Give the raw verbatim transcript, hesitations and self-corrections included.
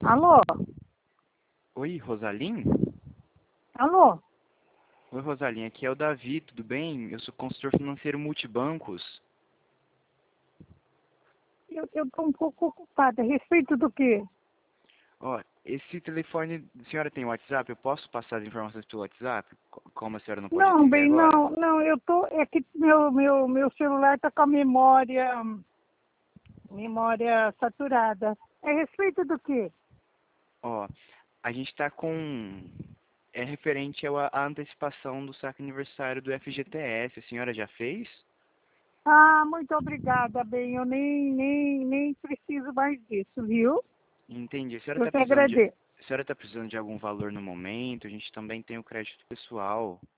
Alô? Oi, Rosalim? Alô? Oi, Rosalim, aqui é o Davi, tudo bem? Eu sou consultor financeiro multibancos. Eu estou um pouco ocupada. A respeito do quê? Ó, esse telefone, a senhora tem WhatsApp? Eu posso passar as informações pelo WhatsApp? Co- Como a senhora não pode Não, atender bem, agora? não, não, eu tô, é que meu, meu, meu celular está com a memória, memória saturada. É a respeito do quê? Ó, a gente está com... É referente ao- à antecipação do saque aniversário do F G T S. A senhora já fez? Ah, muito obrigada, bem, eu nem, nem, nem preciso mais disso, viu? Entendi. A senhora Eu está te precisando de... agradeço. A senhora está precisando de algum valor no momento? A gente também tem o crédito pessoal.